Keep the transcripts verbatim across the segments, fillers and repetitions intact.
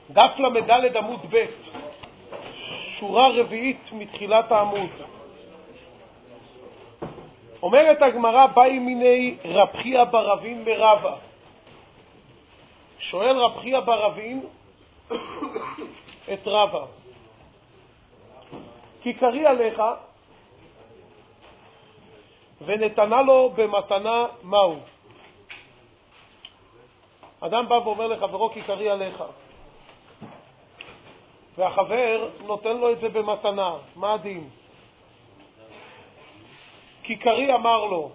דף למדלת עמוד ב', שורה רביעית מתחילת העמוד. אומרת הגמרא, באי מיני רב חייא בר אבין מרבא. שואל רב חייא בר אבין את רבא, כי קרי עליך, ונתנה לו במתנה מהו? אדם בא ואומר לחברו, כי קרי עליך, והחבר נותן לו את זה במתנה. מה הדין? כי קרי אמר לו,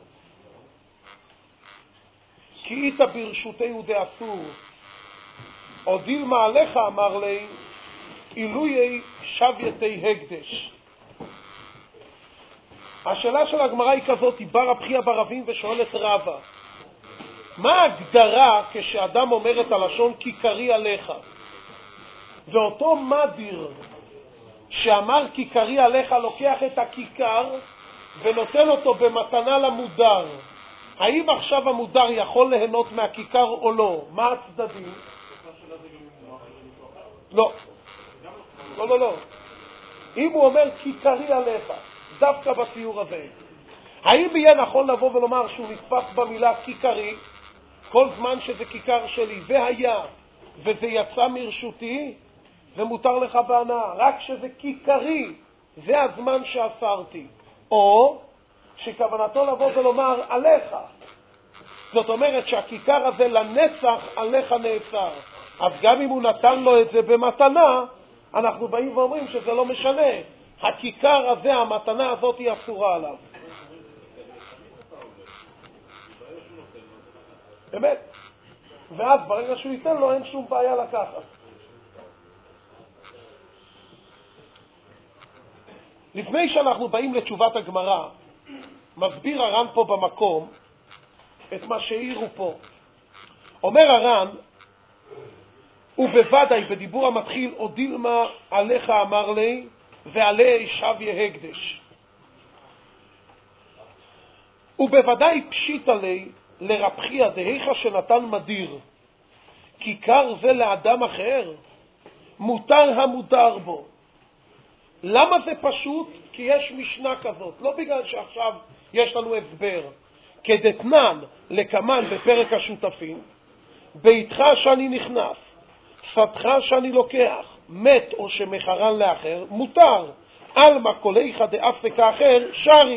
כי איתה ברשותיהו דאסור, או דילמה עליך אמר לי, אילויי שבייתי הקדש. השאלה של הגמרא היא כזאת, היא בא רב חייא בר אבין ושואל את רבא, מה ההגדרה כשאדם אומר את הלשון כי קרי עליך? ואותו מדיר שאמר כי קרי עליך לוקח את הכיכר ונותן אותו במתנה למודר. האם עכשיו המודר יכול ליהנות מהכיכר או לא? מה הצדדים? לא. לא, לא, לא. אם הוא אומר כי קרי עליך, דווקא בציור הזה, האם יהיה נכון לבוא ולומר שהוא נתפס במילה כיכרי, כל זמן שזה כיכר שלי, והיה, וזה יצא מרשותי, זה מותר לך בהנאה, רק שזה כיכרי, זה הזמן שאסרתי. או שכוונתו לבוא ולומר עליך. זאת אומרת שהכיכר הזה לנצח עליך נאסר. אז גם אם הוא נתן לו את זה במתנה, אנחנו באים ואומרים שזה לא משנה. הכיכר הזה, המתנה הזאת היא אסורה עליו. באמת. ואז ברגע שהוא ייתן לו אין שום בעיה לקחת. לפני שאנחנו באים לתשובת הגמרא, מסביר הר"ן פה במקום את מה שהעירו פה. אומר הר"ן, ובוודאי בדיבור המתחיל, או דילמה עליך אמר לי, ועלי שביה הקדש. ובוודאי פשיט עלי לרב חייא דהיכא שנתן מדיר, כיכר זה לאדם אחר, מותר המודר בו. למה זה פשוט? כי יש משנה כזאת, לא בגלל שעכשיו יש לנו הסבר. כדתנן לקמן בפרק השותפים, ביתך שאני נכנס, שדך שאני לוקח, מת או שמחרן לאחר, מותר. אלמה קוליך דאפק האחר, שרי.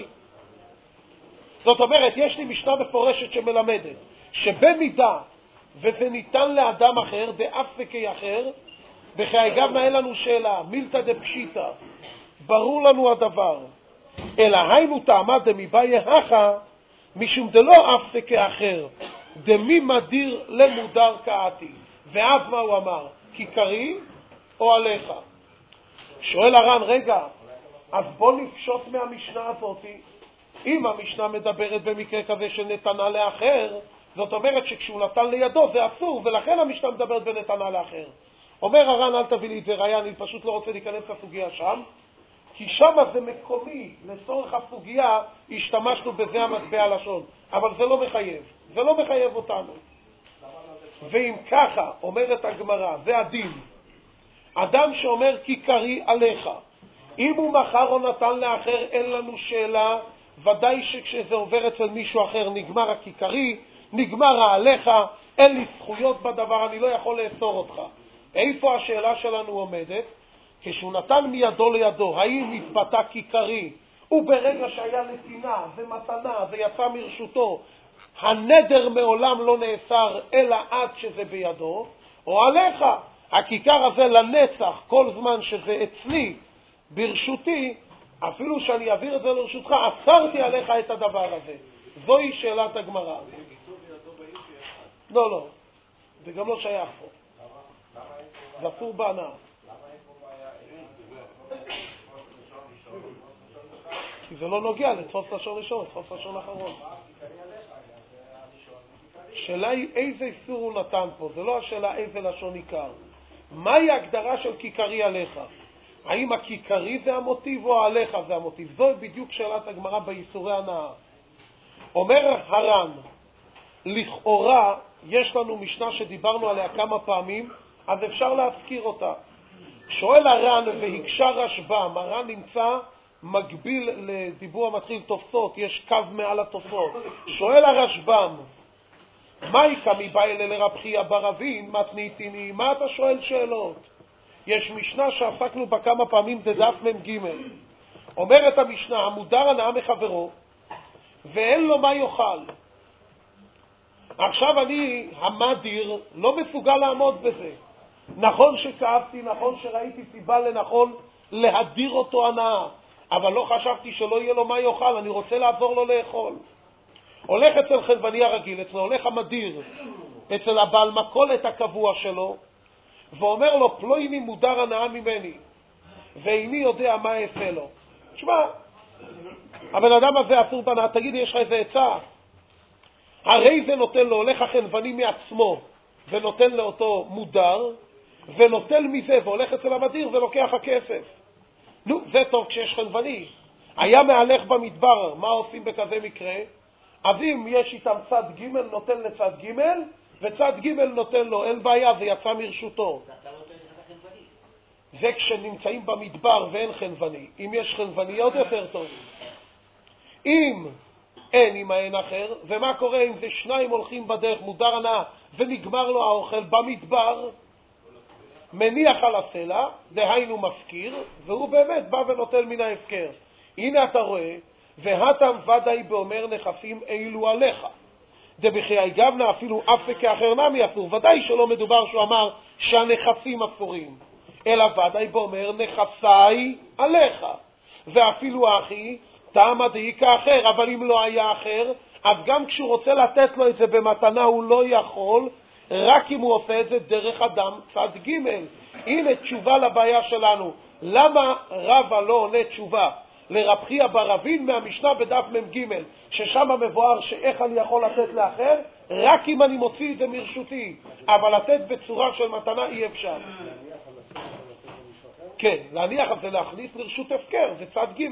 זאת אומרת, יש לי משנה מפורשת שמלמדת, שבמידה וזה ניתן לאדם אחר, דאפק אחר, בחייגב אין לנו שאלה, מילתא דפשיטא, ברור לנו הדבר. אלא היינו טעמה דמיבאי הכא, משום דלא אפק אחר, דמי מדיר למודר קעתי. ואז מה הוא אמר? כיכרי או עליך? שואל הר"ן, רגע, אז בוא נפשוט מהמשנה הזאת. אם המשנה מדברת במקרה כזה שנתנה לאחר, זאת אומרת שכשהוא נתן לידו זה אסור, ולכן המשנה מדברת בנתנה לאחר. אומר הר"ן, אל תביא לי את זה ראיה, אני פשוט לא רוצה להיכנס לסוגיה שם, כי שם זה מקומי, לצורך הסוגיה השתמשנו בזה המטבע הלשון, אבל זה לא מחייב, זה לא מחייב אותנו. ואם ככה, אומרת הגמרא, זה הדין. אדם שאומר כי קרי עליך, אם הוא מחר או נתן לאחר, אין לנו שאלה, ודאי שכשזה עובר אצל מישהו אחר נגמר הכיכרי, נגמר העליך, אין לי זכויות בדבר, אני לא יכול לאסור אותך. איפה השאלה שלנו עומדת? כשהוא נתן מידו לידו, האם נתבטא כיכרי, וברגע שהיה נתינה ומתנה, זה יצא מרשותו, הנדר מעולם לא נאסר אלא עד שזה בידו, או עליך, הכיכר הזה לנצח, כל זמן שזה אצלי, ברשותי, אפילו שאני אעביר את זה לרשותך, אסרתי עליך את הדבר הזה. זוהי שאלת הגמרא. לא, לא, זה גם לא שייך פה. זה אסור בהנאה. כי זה לא נוגע לתפוס לשון ראשון, לתפוס לשון אחרון. השאלה היא איזה איסור הוא נתן פה, זה לא השאלה איזה לשון עיקר. מהי ההגדרה של כיכרי עליך? האם הכיכרי זה המוטיב או עליך זה המוטיב? זו בדיוק שאלת הגמרא באיסורי הנאה. אומר הר"ן, לכאורה יש לנו משנה שדיברנו עליה כמה פעמים, אז אפשר להזכיר אותה. שואל הר"ן והקשה רשב"ם, הר"ן נמצא מקביל לדיבור המתחיל תופסות, יש קו מעל התופסות. שואל הרשב"ם, מה יקא מבעילה לרב חייא בר אבין מתניתיני? מה אתה שואל שאלות? יש משנה שעסקנו בה כמה פעמים בדף מ"ג. אומרת המשנה, המודר הנאה מחברו ואין לו מה יאכל. עכשיו אני, המדיר, לא מסוגל לעמוד בזה. נכון שכאבתי, נכון שראיתי סיבה לנכון להדיר אותו הנאה, אבל לא חשבתי שלא יהיה לו מה יאכל, אני רוצה לעזור לו לאכול. הולך אצל חלבני הרגיל, אצל הולך המדיר, אצל הבעל מכולת הקבוע שלו, ואומר לו, פלויני מודר הנאה ממני, ואיני יודע מה אעשה לו. תשמע, הבן אדם הזה אסור בנאה, תגיד, יש לך איזה עצה? הרי זה נותן לו, הולך החלבני מעצמו, ונותן לאותו מודר, ונוטל מזה, והולך אצל המדיר ולוקח הכסף. נו, זה טוב כשיש חלבני. היה מהלך במדבר, מה עושים בכזה מקרה? אז אם יש איתם צד ג' נותן לצד ג' וצד ג' נותן לו, אין בעיה, זה יצא מרשותו. זה כשנמצאים במדבר ואין חלבני. אם יש חלבני עוד יותר טוב. אם אין עם האין אחר, ומה קורה אם זה שניים הולכים בדרך מודר הנאה ונגמר לו האוכל במדבר, מניח על הסלע, דהיינו מפקיר, והוא באמת בא ונוטל מן ההפקר. הנה אתה רואה, והתם ודאי באומר נכסים אילו עליך. דבחיי גבנה אפילו אף כאחר נמי אסור. ודאי שלא מדובר שהוא אמר שהנכסים אסורים, אלא ודאי באומר נכסי עליך. ואפילו אחי, תמה דאיקה אחר, אבל אם לא היה אחר, אז גם כשהוא רוצה לתת לו את זה במתנה הוא לא יכול, רק אם הוא עושה את זה דרך אדם צד ג'. הנה תשובה לבעיה שלנו. למה רבא לא עונה תשובה לרב חייא בר אבין מהמשנה בדף מ"ג, ששם מבואר שאיך אני יכול לתת לאחר? רק אם אני מוציא את זה מרשותי, אבל לתת בצורה של מתנה אי אפשר. כן, להניח את זה להכניס לרשות הפקר, זה צד ג'.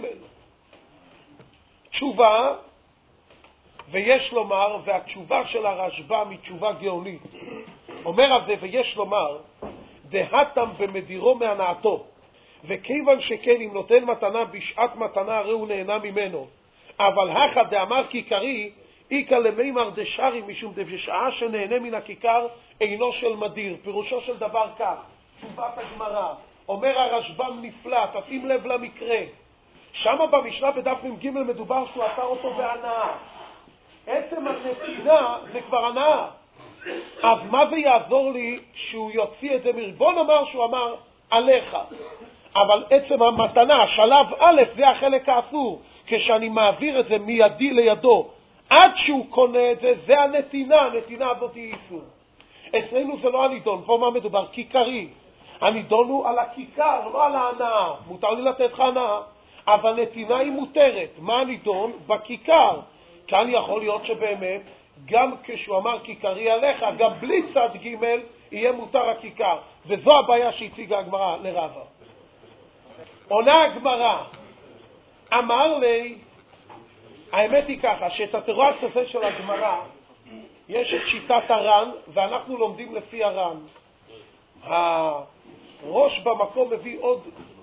תשובה, ויש לומר, והתשובה של הרשב"ם היא תשובה גאונית. אומר על זה, ויש לומר, דהתם במדירו מהנאתו, וכיוון שכן אם נותן מתנה בשעת מתנה הרי הוא נהנה ממנו, אבל הכא דאמר כיכרי, איקא למימר דשארי, משום דבשעה שנהנה מן הכיכר אינו של מדיר. פירושו של דבר כך, תשובת הגמרא, אומר הרשב"ם נפלא, תשים לב למקרה. שם במשנה בדף מ"ג מדובר שהוא עטר אותו בהנאה. עצם הנתינה זה כבר הנאה. אז מה זה יעזור לי שהוא יוציא את זה מרשות? בוא נאמר שהוא אמר עליך, אבל עצם המתנה, שלב א', זה החלק האסור. כשאני מעביר את זה מידי לידו, עד שהוא קונה את זה, זה הנתינה, הנתינה הזאת היא איסור. אצלנו זה לא הנידון, פה מה מדובר? כיכרי. הנידון הוא על הכיכר, לא על ההנאה. מותר לי לתת לך הנאה, אבל נתינה היא מותרת. מה הנידון? בכיכר. כאן יכול להיות שבאמת, גם כשהוא אמר כיכרי עליך, גם בלי צד ג' יהיה מותר הכיכר. וזו הבעיה שהציגה הגמרא לרבא. עונה הגמרא, אמר לי, האמת היא ככה, שאת התירוץ הזה של הגמרא, יש את שיטת הר"ן, ואנחנו לומדים לפי הר"ן. הראש במקום מביא עוד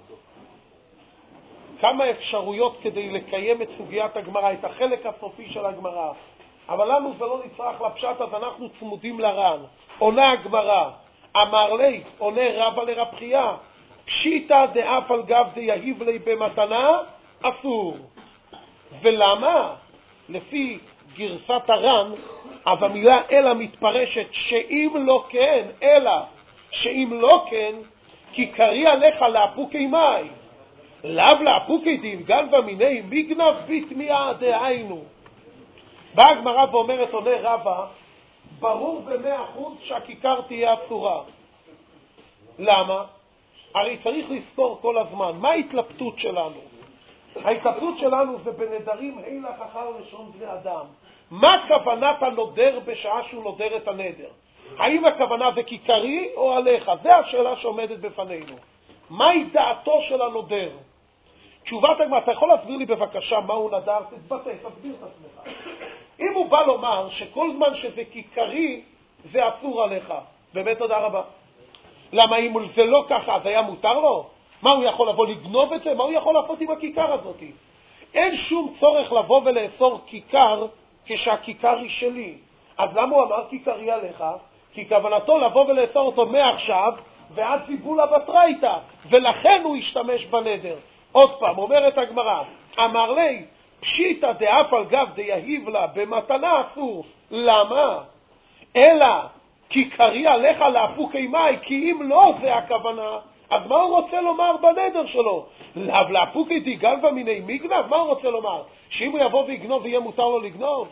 כמה אפשרויות כדי לקיים את סוגיית הגמרא, את החלק הסופי של הגמרא. אבל לנו זה לא נצטרך לפשט, אז אנחנו צמודים לר"ן. עונה הגמרא, אמר לי, עונה רבא לרב חייא, פשיטא דאף על גב דיהיב לי במתנה, אסור. ולמה? לפי גרסת הר"ן, אז המילה אלא מתפרשת שאם לא כן, אלא שאם לא כן, כי קרי עליך לאפוקי מאי. לאו לאפוקי דין, גנבה מיני מגנב בתמיעה דהיינו. באה הגמרא ואומרת, עונה רבא, ברור במאה אחוז שהכיכר תהיה אסורה. למה? הרי צריך לזכור כל הזמן, מה ההתלבטות שלנו? ההתלבטות שלנו זה בנדרים הילך אחר לשון בני אדם. מה כוונת הנודר בשעה שהוא נודר את הנדר? האם הכוונה זה כיכרי או עליך? זה השאלה שעומדת בפנינו. מהי דעתו של הנודר? תשובת הגמרא, אתה יכול להסביר לי בבקשה מה הוא נדר? תתבטא, תסביר את עצמך. אם הוא בא לומר שכל זמן שזה כיכרי זה אסור עליך, באמת תודה רבה. למה אם זה לא ככה, אז היה מותר לו? מה, הוא יכול לבוא לגנוב את זה? מה הוא יכול לעשות עם הכיכר הזאת? אין שום צורך לבוא ולאסור כיכר כשהכיכר היא שלי. אז למה הוא אמר כיכרי עליך? כי כוונתו לבוא ולאסור אותו מעכשיו ועד ציבולה בתרייתא, ולכן הוא השתמש בנדר. עוד פעם, אומרת הגמרא, אמר לי, פשיטא דאף על גב דיהיב לה במתנה אסור. למה? אלא כיכרי עליך לאפוקי מאי, כי אם לא זה הכוונה, אז מה הוא רוצה לומר בנדר שלו? לאו לאפוקי דיגנבה מיני מיגנב? מה הוא רוצה לומר? שאם הוא יבוא ויגנוב ויהיה מותר לו לגנוב?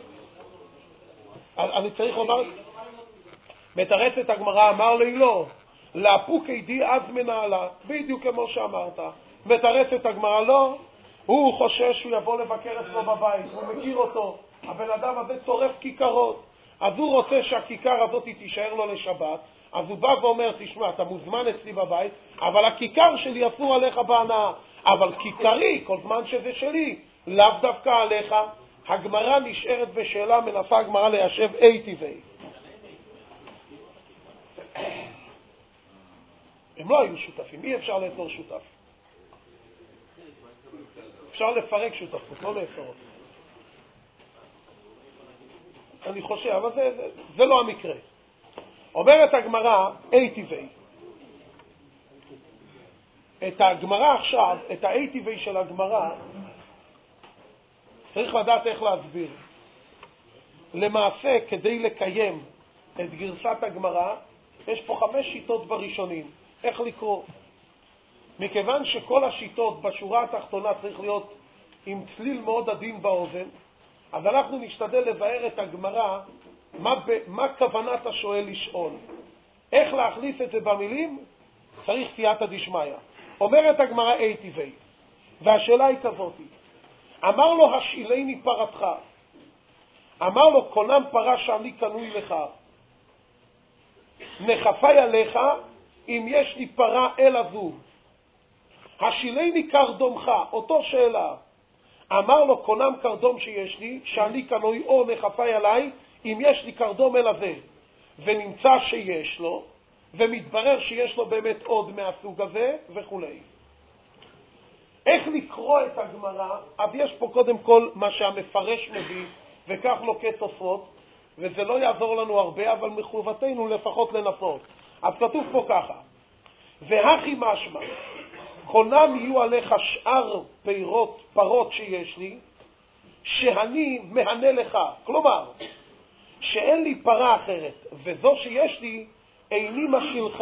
אני צריך לומר, מתרצת הגמרא, אמר לי לא, לאפוקי די אז מנהלה, בדיוק כמו שאמרת. מתרצת הגמרא לא, הוא חושש שהוא יבוא לבקר אצלו בבית, הוא מכיר אותו, הבן אדם הזה צורף כיכרות, אז הוא רוצה שהכיכר הזאת תישאר לו לשבת, אז הוא בא ואומר, תשמע, אתה מוזמן אצלי בבית, אבל הכיכר שלי אסור עליך בהנאה, אבל כיכרי, כל זמן שזה שלי, לאו דווקא עליך. הגמרא נשארת בשאלה, מנסה הגמרא ליישב אי טבעי. הם לא היו שותפים, אי אפשר לאסור שותף. אפשר לפרק שותפות, לא לאסור אותו. אני חושב, אבל זה, זה, זה לא המקרה. אומרת הגמרא, אי טבעי. את הגמרא עכשיו, את האי טבעי של הגמרא, צריך לדעת איך להסביר. למעשה, כדי לקיים את גרסת הגמרא, יש פה חמש שיטות בראשונים. איך לקרוא? מכיוון שכל השיטות בשורה התחתונה צריך להיות עם צליל מאוד עדין באוזן, אז אנחנו נשתדל לבאר את הגמרא, מה, מה כוונת השואל לשאול. איך להכניס את זה במילים? צריך סייעתא דשמיא. אומרת הגמרא אי טבעי, והשאלה היא כזאתי, אמר לו השאילני פרתך, אמר לו קונם פרה שאני קנוי לך, נחפי עליך אם יש לי פרה אלא זו, השאילני קרדומך, אותו שאלה, אמר לו קונם קרדום שיש לי, שאני קנוי או נחפי עליי אם יש לי קרדום אלא זה, ונמצא שיש לו, ומתברר שיש לו באמת עוד מהסוג הזה וכו'. איך לקרוא את הגמרא? אז יש פה קודם כל מה שהמפרש מביא, וכך לוקט תוספות, וזה לא יעזור לנו הרבה, אבל מחובתנו לפחות לנסות. אז כתוב פה ככה, והכי משמע, קונם יהיו עליך שאר פירות, פרות שיש לי, שאני מהנה לך. כלומר, שאין לי פרה אחרת, וזו שיש לי איני משילך,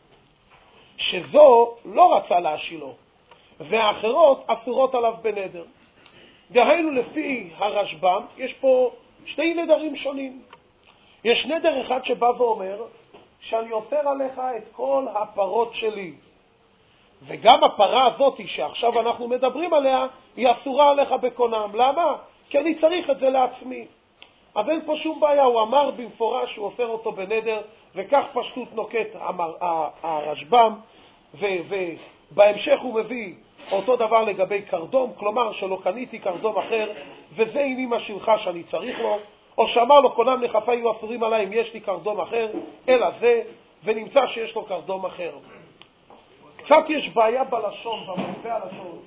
שזו לא רצה להשילו, והאחרות אסורות עליו בנדר. דהיינו לפי הרשב"ם, יש פה שתי נדרים שונים. יש נדר אחד שבא ואומר, שאני אוסר עליך את כל הפרות שלי, וגם הפרה הזאת שעכשיו אנחנו מדברים עליה, היא אסורה עליך בקונם. למה? כי אני צריך את זה לעצמי. אז אין פה שום בעיה, הוא אמר במפורש שהוא אוסר אותו בנדר, וכך פשטות נוקט הרשב"ם, ובהמשך הוא מביא אותו דבר לגבי קרדום, כלומר שלא קניתי קרדום אחר, וזה איני משילך שאני צריך לו, או שאמר לו קונם נחפי יהיו אסורים עליי אם יש לי קרדום אחר, אלא זה, ונמצא שיש לו קרדום אחר. קצת יש בעיה בלשון, במונחי הלשון.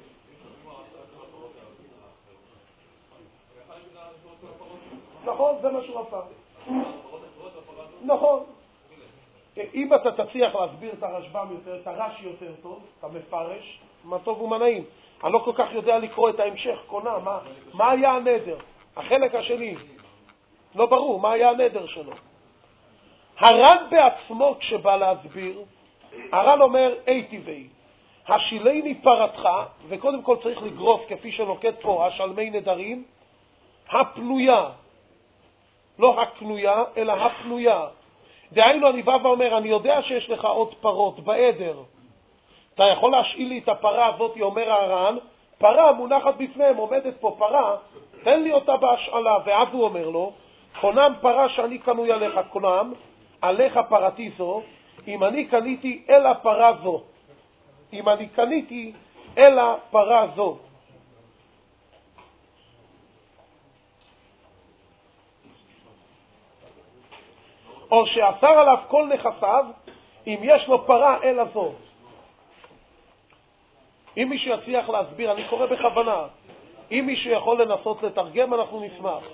נכון, זה מה שהוא עשה. נכון. אם אתה תצליח להסביר את הרשב"ם יותר, את הרש"י יותר טוב, את המפרש, מה טוב ומה נעים. אני לא כל כך יודע לקרוא את ההמשך, קונה, מה, מה היה הנדר? החלק השני, לא ברור, מה היה הנדר שלו? הר"ן בעצמו כשבא להסביר, הר"ן אומר, אי טבעי, השילני פרתך, וקודם כל צריך לגרוס, כפי שנוקט פה, השלמי נדרים, הפנויה, לא הקנויה, אלא הפנויה. דהיינו, אני בא ואומר, אני יודע שיש לך עוד פרות בעדר. אתה יכול להשאיל לי את הפרה הזאת, אומר הר"ן, פרה מונחת בפניהם, עומדת פה פרה, תן לי אותה בהשאלה. ואז הוא אומר לו, קונם פרה שאני קנוי עליך, קונם, עליך פרתי זו, אם אני קניתי אלא פרה זו. אם אני קניתי אלא פרה זו. או שאסר עליו כל נכסיו, אם יש לו פרה אלא זאת. אם מישהו יצליח להסביר, אני קורא בכוונה, אם מישהו יכול לנסות לתרגם, אנחנו נשמח.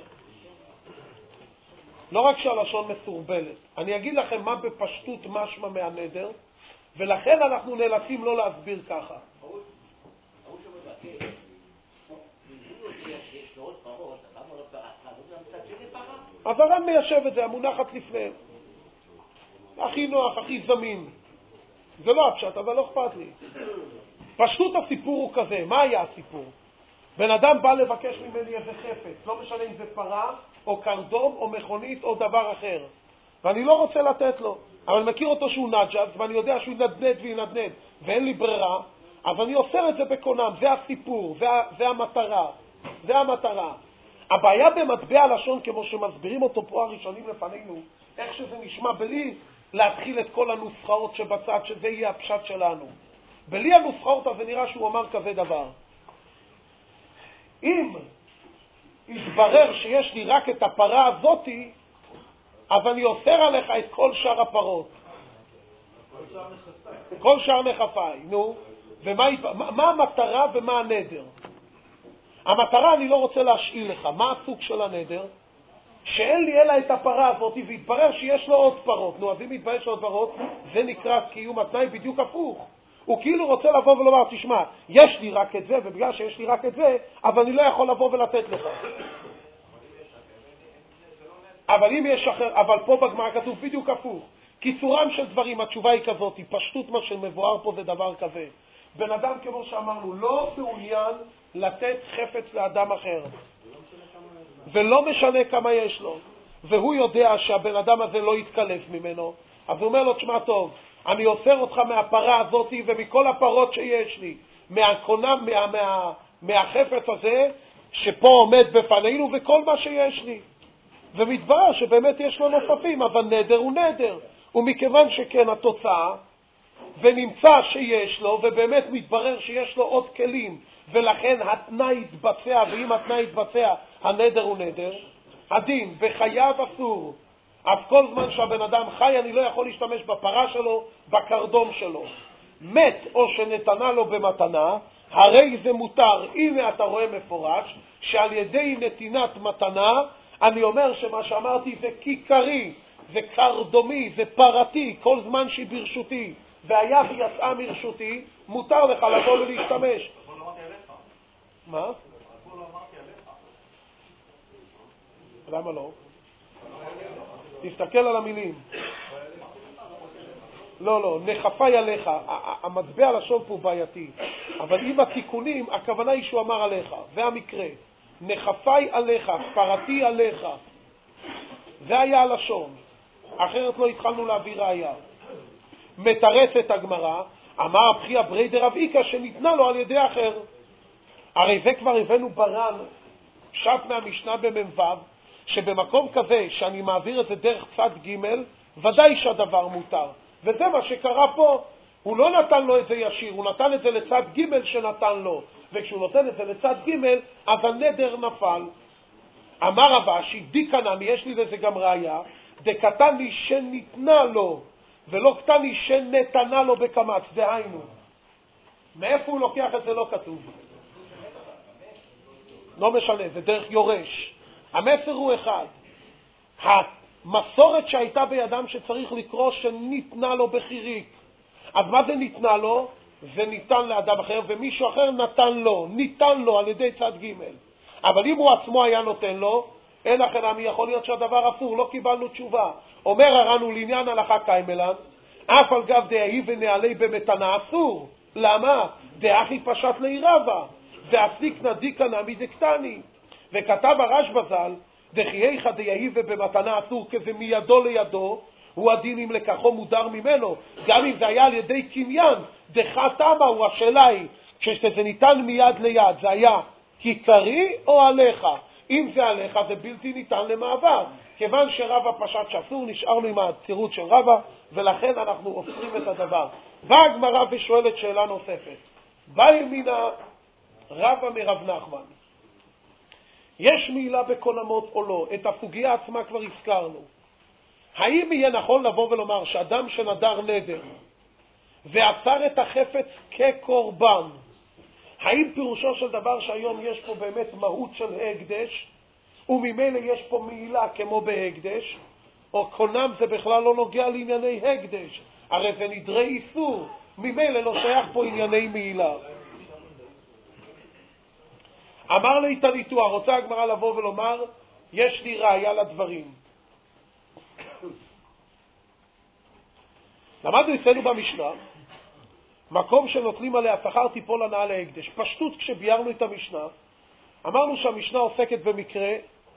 לא רק שהלשון מסורבלת, אני אגיד לכם מה בפשטות משמע מהנדר, ולכן אנחנו נאלצים לא להסביר ככה. אז הר"ן מיישב את זה, המונחת לפניהם. הכי נוח, הכי זמין. זה לא הפשט, אבל לא אכפת לי. פשטות הסיפור הוא כזה. מה היה הסיפור? בן אדם בא לבקש ממני איזה חפץ, לא משנה אם זה פרה או קרדום או מכונית או דבר אחר. ואני לא רוצה לתת לו. אבל אני מכיר אותו שהוא נג'אז, ואני יודע שהוא ינדנד וינדנד, ואין לי ברירה, אז אני אוסר את זה בקונם. זה הסיפור, זה, זה המטרה. זה המטרה. הבעיה במטבע הלשון, כמו שמסבירים אותו פה הראשונים לפנינו, איך שזה נשמע, בלי להתחיל את כל הנוסחאות שבצד, שזה יהיה הפשט שלנו. בלי הנוסחאות הזה נראה שהוא אמר כזה דבר. אם יתברר שיש לי רק את הפרה הזאת, אז אני אוסר עליך את כל שאר הפרות. כל שאר נכפיי. נו, ומה מה, מה המטרה ומה הנדר? המטרה אני לא רוצה להשאיל לך. מה הסוג של הנדר? שאין לי אלא את הפרה הזאת, והתברר שיש לו עוד פרות. נו, אז אם יתברר שיש לו עוד פרות, זה נקרא קיום התנאי בדיוק הפוך. הוא כאילו רוצה לבוא ולומר, תשמע, יש לי רק את זה, ובגלל שיש לי רק את זה, אבל אני לא יכול לבוא ולתת לך. אבל אם יש אחר, אבל פה בגמרא כתוב בדיוק הפוך. קיצורם של דברים, התשובה היא כזאת, פשטות מה שמבואר פה זה דבר כזה. בן אדם, כמו שאמרנו, לא מעוניין לתת חפץ לאדם אחר. ולא משנה כמה יש לו. והוא יודע שהבן אדם הזה לא יתקלף ממנו. אז הוא אומר לו, תשמע טוב, אני אוסר אותך מהפרה הזאת ומכל הפרות שיש לי, מהקונה, מה, מה, מהחפץ הזה שפה עומד בפנינו וכל מה שיש לי. ומתברר שבאמת יש לו נוספים, אבל נדר הוא נדר. ומכיוון שכן התוצאה, ונמצא שיש לו, ובאמת מתברר שיש לו עוד כלים, ולכן התנאי יתבצע, ואם התנאי יתבצע, הנדר הוא נדר. הדין, בחייו אסור. אז כל זמן שהבן אדם חי, אני לא יכול להשתמש בפרה שלו, בקרדום שלו. מת או שנתנה לו במתנה, הרי זה מותר. הנה אתה רואה מפורש, שעל ידי נתינת מתנה, אני אומר שמה שאמרתי זה כיכרי, זה קרדומי, זה פרתי, כל זמן שהיא ברשותי, והיה ויצאה מרשותי, מותר לך לבוא ולהשתמש. אבל לא אמרתי עליך. מה? אבל לא אמרתי עליך. למה לא? תסתכל על המילים. לא, לא, נחפי עליך. המטבע לשון פה בעייתי. אבל עם התיקונים, הכוונה היא שהוא אמר עליך. זה המקרה. נחפי עליך, פרתי עליך. זה היה הלשון. אחרת לא התחלנו להביא ראיה. מתרצת הגמרא, אמר הבחי הבריידר רב איקה שניתנה לו על ידי אחר. הרי זה כבר הבאנו ברן, שט מהמשנה במ"ו, שבמקום כזה שאני מעביר את זה דרך צד ג' ודאי שהדבר מותר. וזה מה שקרה פה. הוא לא נתן לו את זה ישיר, הוא נתן את זה לצד ג' שנתן לו. וכשהוא נותן את זה לצד ג' אז הנדר נפל. אמר רבשי, דיקנמי, יש לי לזה גם ראיה, דקתני שניתנה לו, ולא קטני שנתנה לו בקמץ, דהיינו. מאיפה הוא לוקח את זה לא כתוב. לא משנה, זה דרך יורש. המסר הוא אחד. המסורת שהייתה בידם שצריך לקרוא שניתנה לו בחיריק. אז מה זה ניתנה לו? זה ניתן לאדם אחר, ומישהו אחר נתן לו, ניתן לו על ידי צד ג'. אבל אם הוא עצמו היה נותן לו, אין אחר מי יכול להיות שהדבר אסור, לא קיבלנו תשובה. אומר הר"ן לעניין הלכה קיימלן, אף על גב דהי ונעלי במתנה אסור. למה? דאחי פשט להירבה, ואסיק נדיקה נעמי דקטני. וכתב הרשב"א ז"ל, דחייך דהי ובמתנה אסור, כזה מידו לידו, הוא הדין אם לקחו מודר ממנו, גם אם זה היה על ידי קניין, דחתמה הוא השאלה היא, כשזה ניתן מיד ליד, זה היה כיכרי או עליך? אם זה עליך זה בלתי ניתן למעבר. כיוון שרבא פשט שאסור, נשארנו עם הצירות של רבא, ולכן אנחנו אוסרים את הדבר. באה הגמרא ושואלת שאלה נוספת. בא ימינה רבא מרב נחמן. יש מילה בקונמות או לא? את הסוגיה עצמה כבר הזכרנו. האם יהיה נכון לבוא ולומר שאדם שנדר נדר ואסר את החפץ כקורבן, האם פירושו של דבר שהיום יש פה באמת מהות של הקדש, וממילא יש פה מעילה כמו בהקדש, או קונם זה בכלל לא נוגע לענייני הקדש, הרי זה נדרי איסור, ממילא לא שייך פה ענייני מעילה. אמר לי תניתוח, רוצה הגמרא לבוא ולומר, יש לי ראיה לדברים. למדנו אצלנו במשנה, מקום שנוטלים עליה שכר תיפול הנאה להקדש. פשטות, כשביירנו את המשנה, אמרנו שהמשנה עוסקת במקרה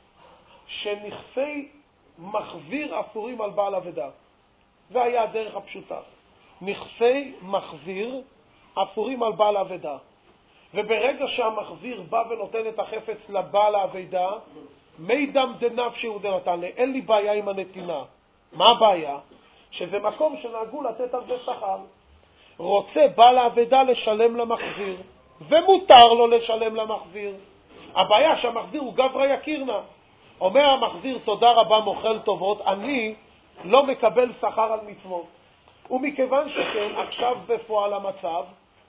שנכסי מחזיר אסורים על בעל אבדה. זה היה הדרך הפשוטה. נכסי מחזיר אסורים על בעל אבדה. וברגע שהמחזיר בא ונותן את החפץ לבעל האבדה, מידם דנפשי ודנתן, אין לי בעיה עם הנתינה. מה הבעיה? שזה מקום שנהגו לתת על זה שכר. רוצה בעל האבדה לשלם למחזיר, ומותר לו לשלם למחזיר. הבעיה שהמחזיר הוא גברא יקירנה. אומר המחזיר, תודה רבה מוכל טובות, אני לא מקבל שכר על מצוות. ומכיוון שכן, עכשיו בפועל המצב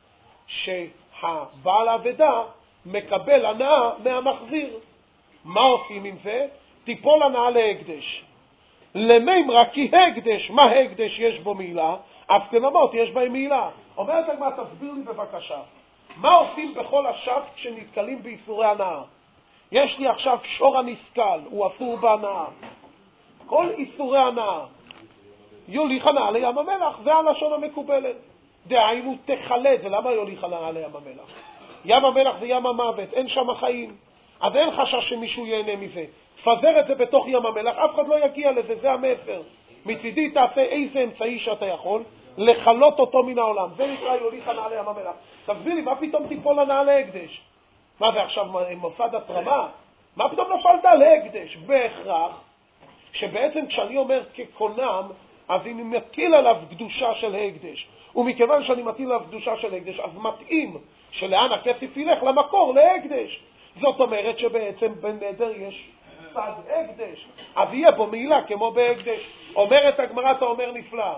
שהבעל האבדה מקבל הנאה מהמחזיר. מה עושים עם זה? תיפול הנאה להקדש. למימרא כי הקדש, מה הקדש יש בו מעילה? אף כנמות יש בהם מעילה. אומרת הגמרא, תסביר לי בבקשה, מה עושים בכל השבת כשנתקלים באיסורי הנאה? יש לי עכשיו שור הנסקל, הוא אסור בהנאה. כל איסורי הנאה יוליך הנאה לים המלח, זה הלשון המקובלת. דהיינו תחלה, זה למה יוליך הנאה לים המלח? ים המלח זה ים המוות, אין שם חיים, אז אין חשש שמישהו ייהנה מזה. תפזר את זה בתוך ים המלח, אף אחד לא יגיע לזה, זה המסר. מצידי תעשה איזה אמצעי שאתה יכול לחלות אותו מן העולם. זה נקרא יוליך הנאה לים המלח. תסביר לי, מה פתאום תיפול הנאה להקדש? מה זה עכשיו, מוסד התרמה? מה פתאום נפלת על הקדש? בהכרח שבעצם כשאני אומר כקונם, אז אני מטיל עליו קדושה של הקדש. ומכיוון שאני מטיל עליו קדושה של הקדש, אז מתאים שלאן הכסף ילך? למקור, להקדש. זאת אומרת שבעצם בנדר יש צד הקדש, אז יהיה בו מעילה כמו בהקדש. אומרת הגמרא, אתה אומר נפלא.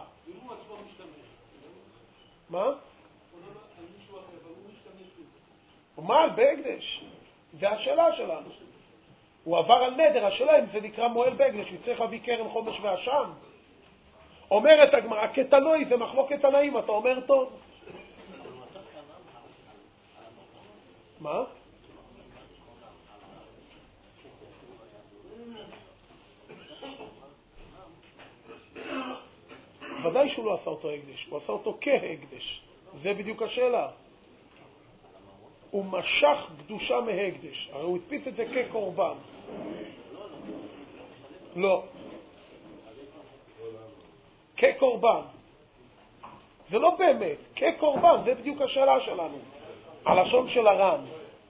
מה? הוא מעל בהקדש. זה השאלה שלנו. הוא עבר על נדר, השאלה אם זה נקרא מועל בהקדש, הוא צריך להביא קרן חומש והשם. אומרת הגמרא, כתנוי, זה מחלוקת תנאים, אתה אומר טוב. מה? ודאי שהוא לא עשה אותו הקדש, הוא עשה אותו כהקדש. זה בדיוק השאלה. הוא משך קדושה מהקדש, הרי הוא הדפיס את זה כקורבן. לא. כקורבן. זה לא באמת, כקורבן, זה בדיוק השאלה שלנו. הלשון של הר"ן.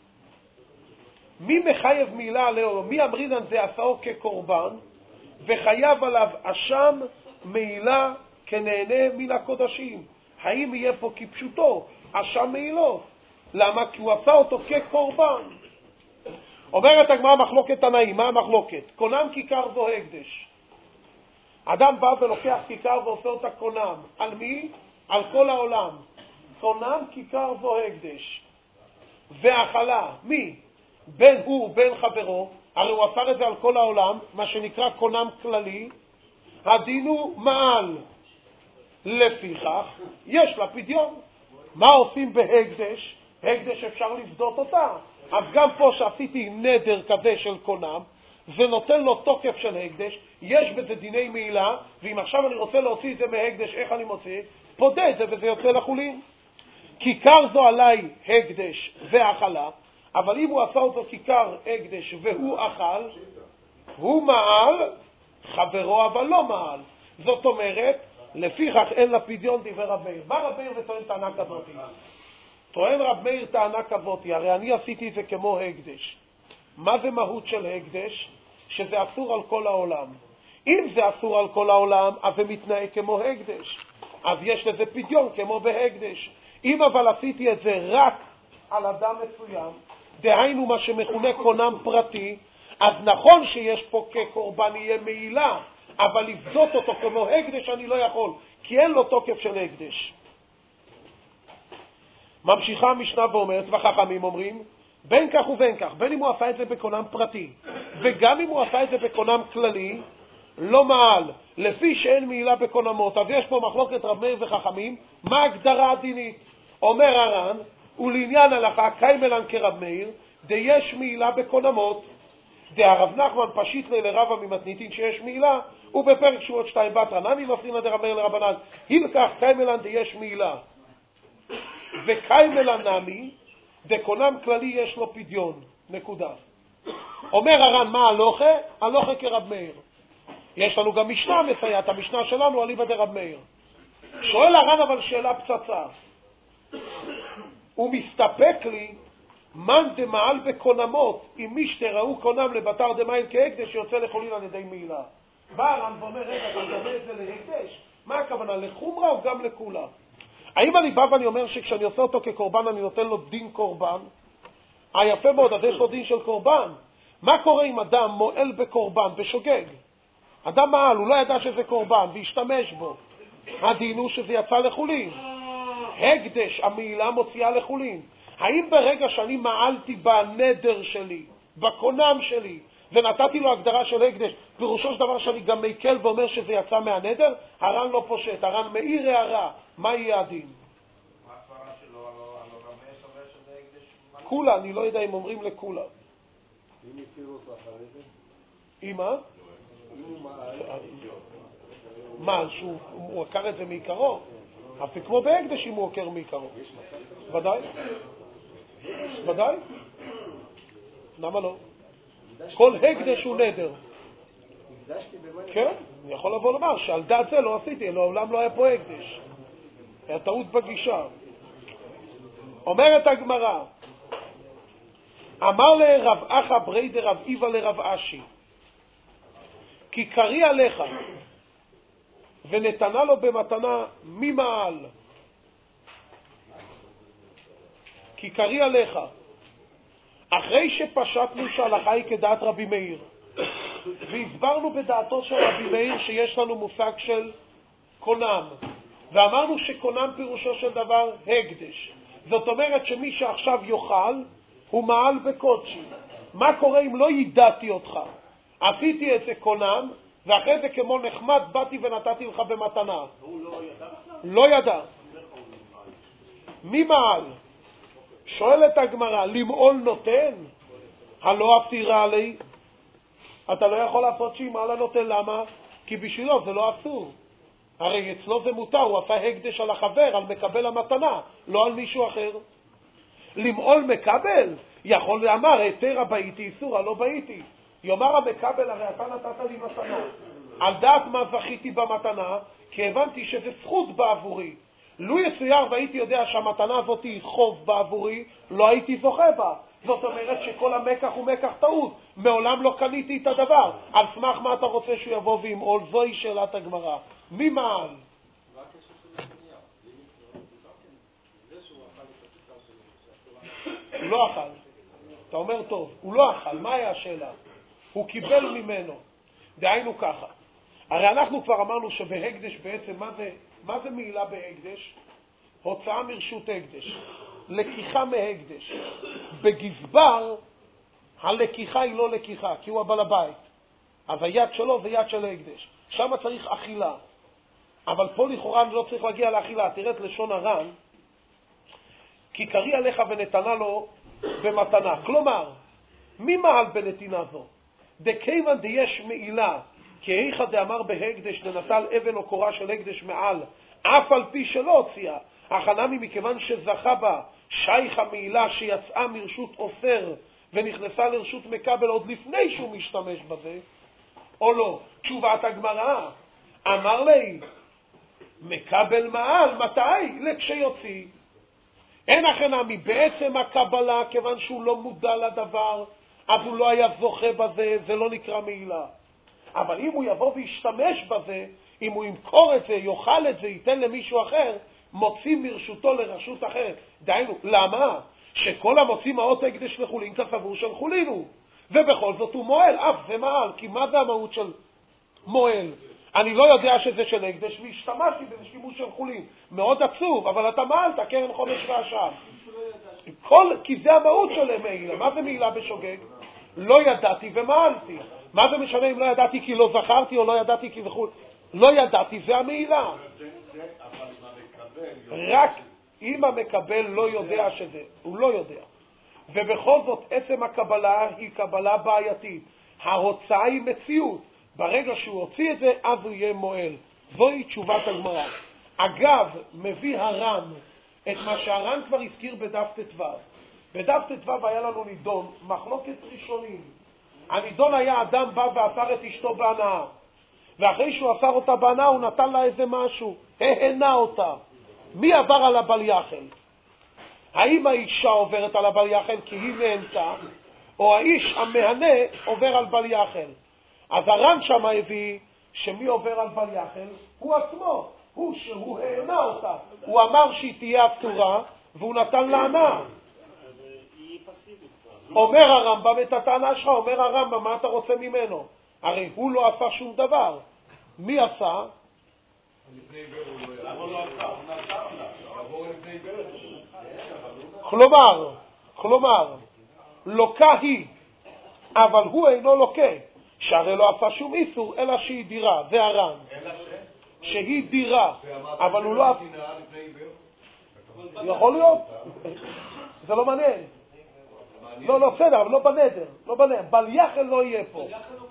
מי מחייב מילה עליו? מי אמרינן זה עשאו כקורבן, וחייב עליו אשם מעילה כנהנה מן הקודשים. האם יהיה פה כפשוטו אשם מעילו? למה? כי הוא עשה אותו כקורבן. אומרת הגמרא מחלוקת תנאים. מה המחלוקת? קונם כיכר זו הקדש. אדם בא ולוקח כיכר ועושה אותה קונם. על מי? על כל העולם. קונם כיכר זו הקדש. ואכלה. מי? בין הוא ובין חברו. הרי הוא עשה את זה על כל העולם, מה שנקרא קונם כללי. הדין הוא מעל. לפיכך יש לה פדיון. מה עושים בהקדש? הקדש אפשר לבדות אותה. אז גם פה שעשיתי נדר כזה של קונם, זה נותן לו תוקף של הקדש, יש בזה דיני מעילה, ואם עכשיו אני רוצה להוציא את זה מהקדש, איך אני מוציא? פודה את זה וזה יוצא לחולין. כיכר זו עליי הקדש ואכלה, אבל אם הוא עשה אותו כיכר הקדש והוא אכל, הוא מעל, חברו אבל לא מעל. זאת אומרת, לפיכך אין לה פדיון, דיבר רב מאיר. מה רב מאיר וטוען טענה כזאת? טוען רב מאיר טענה כזאת, הרי אני עשיתי את זה כמו הקדש. מה זה מהות של הקדש? שזה אסור על כל העולם. אם זה אסור על כל העולם, אז זה מתנהג כמו הקדש. אז יש לזה פדיון כמו בהקדש. אם אבל עשיתי את זה רק על אדם מסוים, דהיינו מה שמכונה קונם פרטי, אז נכון שיש פה כקורבן יהיה מעילה, אבל לבדות אותו כמו הקדש אני לא יכול, כי אין לו תוקף של הקדש. ממשיכה המשנה ואומרת, וחכמים אומרים, בין כך ובין כך, בין אם הוא עשה את זה בקונם פרטי, וגם אם הוא עשה את זה בקונם כללי, לא מעל, לפי שאין מעילה בקונמות. אז יש פה מחלוקת רב מאיר וחכמים, מה ההגדרה הדינית? אומר הר"ן, ולעניין הלכה, קיימלן כרב מאיר, דיש מעילה בקונמות, דהרב נחמן פשיט לי לרבא ממתניתין שיש מעילה, ובפרק שורות שתיים בתרא נמי מפרינא דרב מאיר לרבנן, הילקח קיימלן דיש מעילה. וקיימלן נמי, דקונם כללי יש לו פדיון, נקודה. אומר הר"ן, מה הלוכה? הלוכה כרב מאיר. יש לנו גם משנה מסייעת, המשנה שלנו אליבא דרב מאיר. שואל הר"ן אבל שאלה פצצה. הוא מסתפק לי, מן דמעל בקונמות, אם מי שתראו קונם לבתר דמייל כהקדש, יוצא לחולין על ידי מעילה. בא הר"ן ואומר, רגע, אתה מדמה את זה להקדש? מה הכוונה, לחומרה או גם לכולה? האם אני בא ואני אומר שכשאני עושה אותו כקורבן, אני נותן לו דין קורבן? היפה מאוד, אז יש לו דין של קורבן. מה קורה אם אדם מועל בקורבן, בשוגג? אדם מעל, הוא לא ידע שזה קורבן, והשתמש בו. הדין הוא שזה יצא לחולין. הקדש, המעילה מוציאה לחולין. האם ברגע שאני מעלתי בנדר שלי, בקונם שלי, ונתתי לו הגדרה של הקדש, פירושו של דבר שאני גם מקל ואומר שזה יצא מהנדר? הר"ן לא פושט, הר"ן מאיר הערה. מה יהיה הדין? מה הסברה שלו? הלא גם יש אומר שזה הקדש? כולה, אני לא יודע אם אומרים לכולה. אם הכירו אותו אחרי זה? אם מה? אם הוא מעל? מה, שהוא עקר את זה מעיקרו? אף כמו בהקדש אם הוא עוקר מעיקרו. ודאי? ודאי? למה לא? כל הקדש הוא נדר. כן, אני יכול לבוא לומר שעל דעת זה לא עשיתי, לעולם לא היה פה הקדש. היה טעות בגישה. אומרת הגמרא, אמר לרב אחא ברי דרב איבא לרב אשי, כי קרי עליך, ונתנה לו במתנה ממעל. כי קרי עליך, אחרי שפשטנו שההלכה היא כדעת רבי מאיר, והסברנו בדעתו של רבי מאיר שיש לנו מושג של קונם, ואמרנו שקונם פירושו של דבר הקדש. זאת אומרת שמי שעכשיו יאכל הוא מעל בקודשי. מה קורה אם לא ידעתי אותך? עשיתי איזה קונם, ואחרי זה כמו נחמד באתי ונתתי לך במתנה. הוא לא ידע? לא ידע. מי מעל? שואלת הגמרא, למעול נותן? הלא אסירה עלי? אתה לא יכול לעשות שהיא מעלה נותן, למה? כי בשבילו זה לא אסור. הרי אצלו זה מותר, הוא עשה הקדש על החבר, על מקבל המתנה, לא על מישהו אחר. למעול מקבל? יכול לאמר, היתר הבאיתי איסור, הלא באיתי. יאמר המקבל, הרי אתה נתת לי מתנה. על דעת מה זכיתי במתנה? כי הבנתי שזה זכות בעבורי. לו יצויר והייתי יודע שהמתנה הזאת היא חוב בעבורי, לא הייתי זוכה בה. זאת אומרת שכל המקח הוא מקח טעות. מעולם לא קניתי את הדבר. על סמך מה אתה רוצה שהוא יבוא וימעול? זוהי שאלת הגמרא. מי מעל? הוא לא אכל. אתה אומר טוב, הוא לא אכל. מה היה השאלה? הוא קיבל ממנו. דהיינו ככה. הרי אנחנו כבר אמרנו שבהקדש בעצם, מה זה, מה זה מעילה בהקדש? הוצאה מרשות הקדש. לקיחה מהקדש. בגזבר, הלקיחה היא לא לקיחה, כי הוא הבעל הבית. אז היד שלו זה יד של הקדש. שם צריך אכילה. אבל פה לכאורה לא צריך להגיע לאכילה. תראה את לשון הר"ן, כי קרי עליך ונתנה לו במתנה. כלומר, מי מעל בנתינה זו? דכיוון דיש מעילה, כי היכא דאמר בהקדש דנטל אבן או קורה של הקדש מעל, אף על פי שלא הוציאה, החנמי מכיוון שזכה בה שייך המעילה שיצאה מרשות אוסר ונכנסה לרשות מקבל עוד לפני שהוא משתמש בזה, או לא? תשובת הגמרא, אמר לי, מקבל מעל, מתי? לכשיוציא. אין החנמי, בעצם הקבלה, כיוון שהוא לא מודע לדבר, אז הוא לא היה זוכה בזה, זה לא נקרא מעילה. אבל אם הוא יבוא וישתמש בזה, אם הוא ימכור את זה, יאכל את זה, ייתן למישהו אחר, מוציא מרשותו לרשות אחרת. דהיינו, למה? שכל המוציא מעות הקדש לחולין כסבור של חולין הוא. ובכל זאת הוא מועל, אף זה מעל, כי מה זה המהות של מועל? אני לא יודע שזה של הקדש, והשתמשתי בזה שימוש של חולין. מאוד עצוב, אבל אתה מעלת, קרן חומש ועשן. כל, כי זה המהות של מעילה. מה זה מעילה בשוגג? לא ידעתי ומעלתי. מה זה משנה אם לא ידעתי כי לא זכרתי או לא ידעתי כי וכו'? לא ידעתי, זה המעילה. רק אם המקבל לא יודע שזה, הוא לא יודע. ובכל זאת, עצם הקבלה היא קבלה בעייתית. ההוצאה היא מציאות. ברגע שהוא הוציא את זה, אז הוא יהיה מועל. זוהי תשובת הגמרא. אגב, מביא הר"ן את מה שהר"ן כבר הזכיר בדף ט"ו. בדף ט"ו היה לנו נידון, מחלוקת ראשונים. הנידון היה אדם בא ואסר את אשתו בהנאה. ואחרי שהוא אסר אותה בהנאה, הוא נתן לה איזה משהו. ההנה אותה. מי עבר על הבל יחל? האם האישה עוברת על הבל יחל כי היא נהנתה, או האיש המהנה עובר על בל יחל? אז הר"ן שם הביא שמי עובר על בל יחל? הוא עצמו, הוא שהוא הענה אותה. הוא אמר שהיא תהיה אסורה, והוא נתן לה הנאה. אומר הרמב"ם את הטענה שלך, אומר הרמב"ם, מה אתה רוצה ממנו? הרי הוא לא עשה שום דבר. מי עשה? כלומר, כלומר, לוקה היא, אבל הוא אינו לוקה, שהרי לא עשה שום איסור, אלא שהיא דירה, זה הר"ן. שהיא דירה, אבל הוא לא... יכול להיות? זה לא מעניין. לא, לא, בסדר, אבל לא בנדר, לא בנדר. בל יחל לא יהיה פה.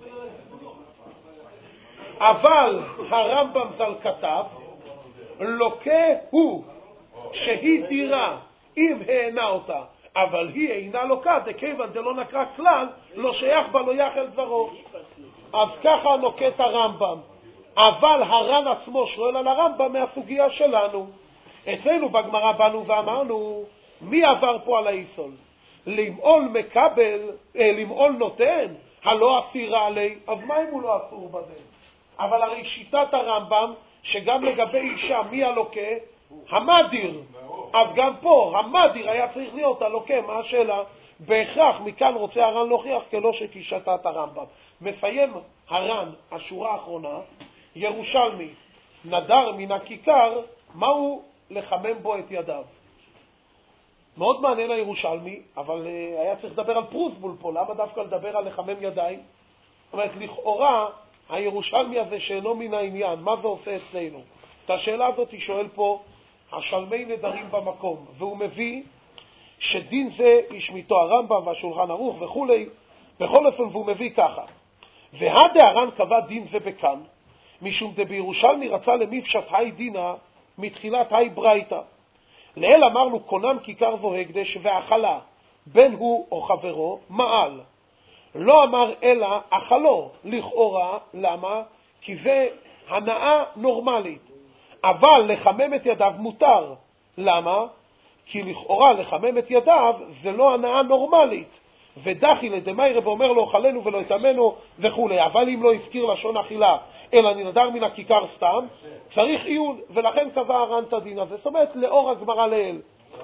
אבל הרמב"ם ז"ל כתב, לוקה הוא, שהיא דירה, אם הענה אותה, אבל היא אינה לוקה, דכיוון דלא נקרא כלל, לא שייך בה לא יחל דברו. אז ככה נוקט הרמב"ם. אבל הר"ן עצמו שואל על הרמב"ם מהסוגיה שלנו. אצלנו בגמרא באנו ואמרנו, מי עבר פה על האיסול? למעול מקבל, אה, למעול נותן, הלא אסירה עלי, אז מה אם הוא לא אסור בזה? אבל הרי שיטת הרמב"ם, שגם לגבי אישה, מי הלוקה? המדיר. אז גם פה, המדיר היה צריך להיות הלוקה, מה השאלה? בהכרח מכאן רוצה הר"ן להוכיח כלא שכשיטת הרמב"ם. מסיים הר"ן, השורה האחרונה, ירושלמי, נדר מן הכיכר, מהו לחמם בו את ידיו? מאוד מעניין הירושלמי, אבל uh, היה צריך לדבר על פרוסבול פה, למה דווקא לדבר על לחמם ידיים? זאת אומרת, לכאורה, הירושלמי הזה שאינו מן העניין, מה זה עושה אצלנו? את השאלה הזאת היא שואל פה השלמי נדרים במקום, והוא מביא שדין זה השמיטו הרמב"ם והשולחן ערוך וכו'. בכל אופן, והוא מביא ככה. והדהרן קבע דין זה בכאן, משום דבירושלמי רצה למפשט היי דינה מתחילת היי ברייתא. לאל אמרנו קונם כיכר זו הקדש ואכלה, בין הוא או חברו, מעל. לא אמר אלא אכלו, לכאורה, למה? כי זה הנאה נורמלית. אבל לחמם את ידיו מותר. למה? כי לכאורה לחמם את ידיו זה לא הנאה נורמלית. ודחי לדמי רב אומר לו אכלנו ולא יתאמנו וכו'. אבל אם לא הזכיר לשון אכילה, אלא נדר מן הכיכר סתם, צריך עיון, ולכן קבע הר"ן את הדין הזה. זאת אומרת, לאור הגמרא לאל.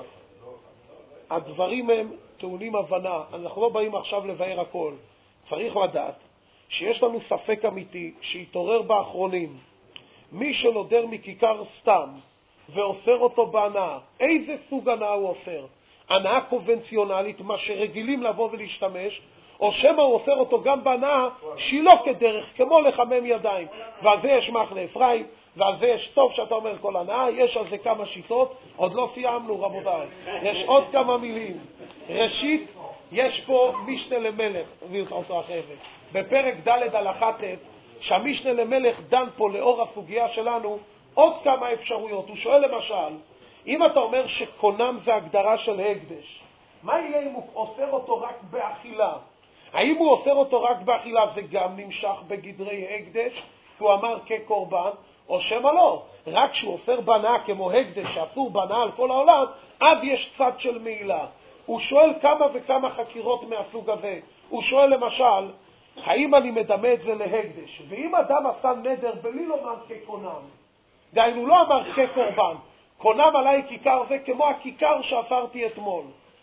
הדברים הם טעונים הבנה, אנחנו לא באים עכשיו לבאר הכל. צריך לדעת שיש לנו ספק אמיתי שהתעורר באחרונים. מי שנודר מכיכר סתם ואוסר אותו בהנאה, איזה סוג הנאה הוא אוסר? הנאה קונבנציונלית, מה שרגילים לבוא ולהשתמש, או שמא הוא אוסר אותו גם בהנאה שהיא לא כדרך, כמו לחמם ידיים. ועל זה יש מחנה אפרים, ועל זה יש טוב שאתה אומר כל הנאה, יש על זה כמה שיטות, עוד לא סיימנו רבותיי, יש עוד כמה מילים. ראשית, יש פה משנה למלך, בפרק ד' הלכה ט', שהמשנה למלך דן פה לאור הסוגיה שלנו עוד כמה אפשרויות. הוא שואל למשל, אם אתה אומר שקונם זה הגדרה של הקדש, מה יהיה אם הוא אוסר אותו רק באכילה? האם הוא אוסר אותו רק באכילה זה גם נמשך בגדרי הקדש, כי הוא אמר כקורבן, או שמה לא? רק שהוא אוסר בהנאה כמו הקדש שאסור בהנאה על כל העולם, אז יש צד של מעילה. הוא שואל כמה וכמה חקירות מהסוג הזה. הוא שואל למשל, האם אני מדמה את זה להקדש? ואם אדם עשה נדר בלי לומר כקונם, דהיינו לא אמר כקורבן, קונם עליי כיכר זה כמו הכיכר שאפרתי אתמול.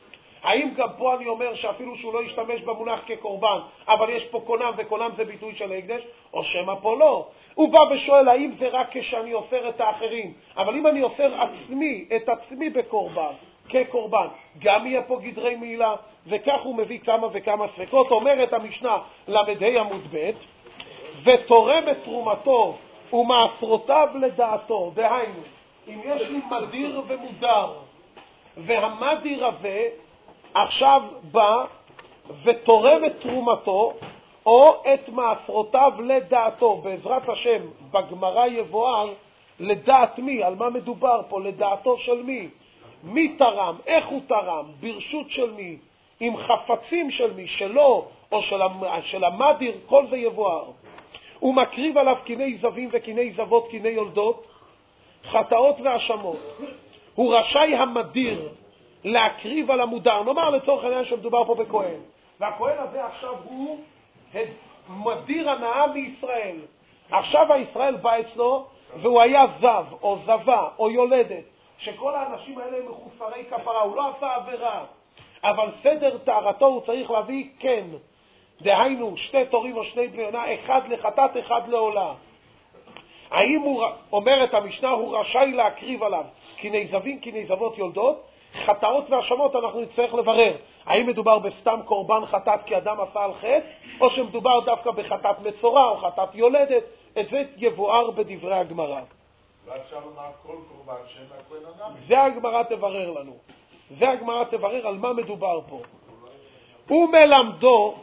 האם גם פה אני אומר שאפילו שהוא לא ישתמש במונח כקורבן, אבל יש פה קונם, וקונם זה ביטוי של הקדש, או שמה פה לא? הוא בא ושואל, האם זה רק כשאני אופר את האחרים? אבל אם אני אופר עצמי, את עצמי בקורבן, כקורבן, גם יהיה פה גדרי מעילה, וכך הוא מביא כמה וכמה ספקות. אומרת המשנה למדי עמוד ב', ותורם את תרומתו ומעשרותיו לדעתו. דהיינו, אם יש לי מדיר ומודר, והמדיר הזה עכשיו בא ותורם את תרומתו או את מעשרותיו לדעתו, בעזרת השם בגמרא יבואר לדעת מי, על מה מדובר פה, לדעתו של מי, מי תרם, איך הוא תרם, ברשות של מי, עם חפצים של מי, שלו או של, של המדיר, כל זה יבואר. הוא מקריב עליו קיני זבים וקיני זבות, קיני יולדות, חטאות והאשמות. הוא רשאי המדיר להקריב על המודר. נאמר לצורך העניין שמדובר פה בכהן, והכהן הזה עכשיו הוא מדיר הנאה מישראל. עכשיו הישראל בא אצלו והוא היה זב או זבה או יולדת, שכל האנשים האלה הם מחוסרי כפרה, הוא לא עשה עבירה, אבל סדר טהרתו הוא צריך להביא כן, דהיינו שתי תורים או שני בני עונה, אחד לחטאת אחד לעולה. האם הוא, אומרת המשנה, הוא רשאי להקריב עליו קיני זבים, קיני זבות יולדות, חטאות והאשמות? אנחנו נצטרך לברר האם מדובר בסתם קורבן חטאת כי אדם עשה על חטא, או שמדובר דווקא בחטאת מצורע או חטאת יולדת. את זה יבואר בדברי הגמרא. ואפשר לומר כל קורבן שאין הכהן הנמי. זה הגמרא תברר לנו, זה הגמרא תברר על מה מדובר פה. הוא מלמדו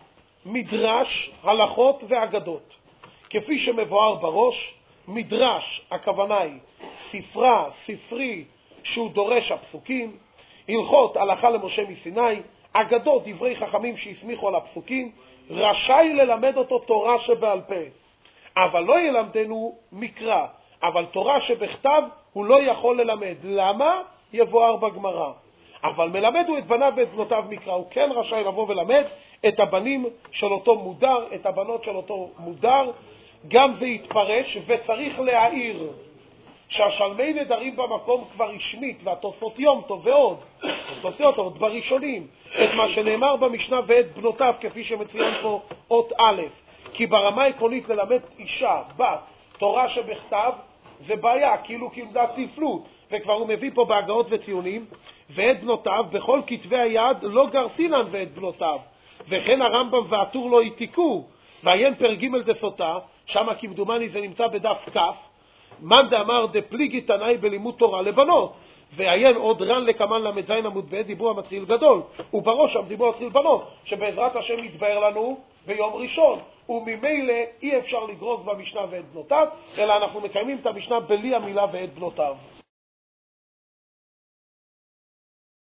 מדרש, הלכות ואגדות, כפי שמבואר בראש. מדרש, הכוונה היא ספרה, ספרי, שהוא דורש הפסוקים, הלכות, הלכה למשה מסיני, אגדות, דברי חכמים שהסמיכו על הפסוקים. רשאי ללמד אותו תורה שבעל פה, אבל לא ילמדנו מקרא, אבל תורה שבכתב הוא לא יכול ללמד. למה? יבואר בגמרא. אבל מלמד הוא את בניו ואת בנותיו מקרא. הוא כן רשאי לבוא ולמד את הבנים של אותו מודר, את הבנות של אותו מודר. גם זה יתפרש, וצריך להעיר שהשלמי נדרים במקום כבר רשמית, והתוספות יום טוב ועוד, תוספות עוד בראשונים, את מה שנאמר במשנה ואת בנותיו, כפי שמצוין פה אות א', כי ברמה העקרונית ללמד אישה, בת, תורה שבכתב, זה בעיה, כאילו כמדת תפלות, וכבר הוא מביא פה בהגאות וציונים, ואת בנותיו, בכל כתבי היד לא גרסינן ואת בנותיו, וכן הרמב"ם והטור לא עתיקו, ועיין פרק ג' דסוטה, שם כמדומני זה נמצא בדף כ', מאן דאמר דפליגי תנאי בלימוד תורה לבנות, ועיין עוד רן לקמן למד זין עמוד ב', דיבור המתחיל גדול, ובראש שם דיבור המתחיל בנות, שבעזרת השם יתבהר לנו ביום ראשון, וממילא אי אפשר לגרוז במשנה ואת בנותיו, אלא אנחנו מקיימים את המשנה בלי המילה ואת בנותיו.